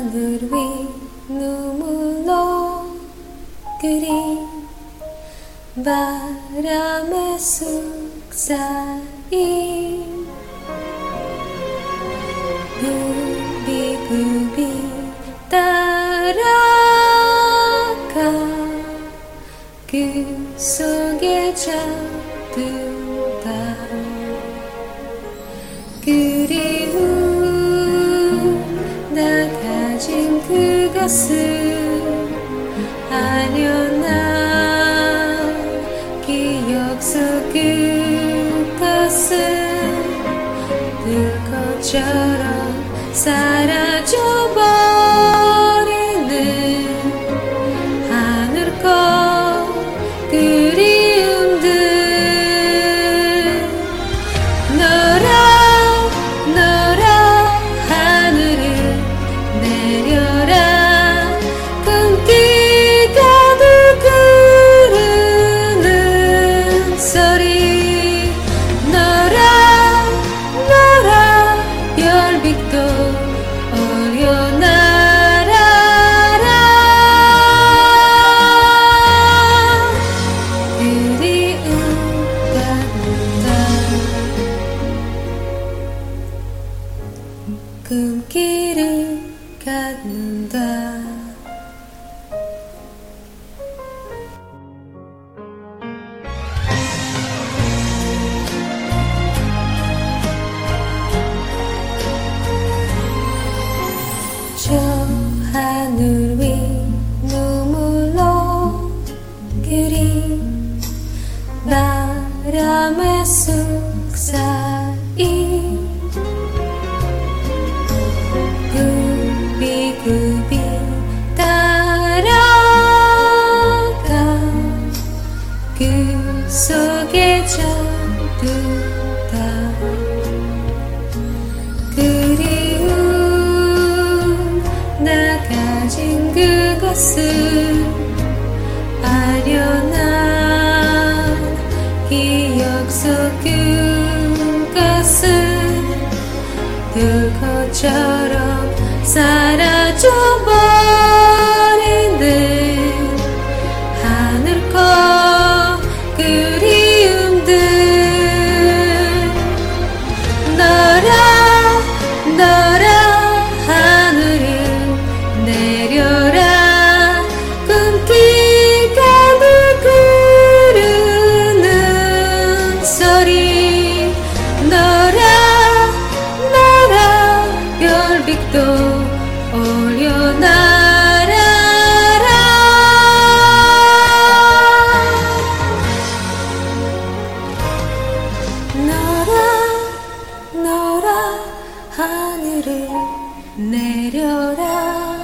하늘 위 눈물로 그린 바람에 속삭인 굽이굽이 따라가 그 속에 잠든다. 그리움 나 가진 그것을 아련한 기억 속 그것을 불꽃처럼 사라져버리는 하늘꽃 그리움들. 너라 하늘을 내려라. 꿈기 가득 흐르는 소리. 너라 별빛도 올려날아라. 그리움 갖는다. 꿈길을 갖는다. 저 하늘 위 눈물로 그린 바람에 속삭인 굽이굽이 따라가 그 속에 잠든다. 그리움 나 가진 그것을 아련한 기억 속 그것을 불꽃처럼 사라져버리는 하늘꽃 그리움들. 너라 하늘을 내려라. 꿈기 가득 흐르는 소리. 너라 별빛도 올려날아라. 너라 하늘을 내려라.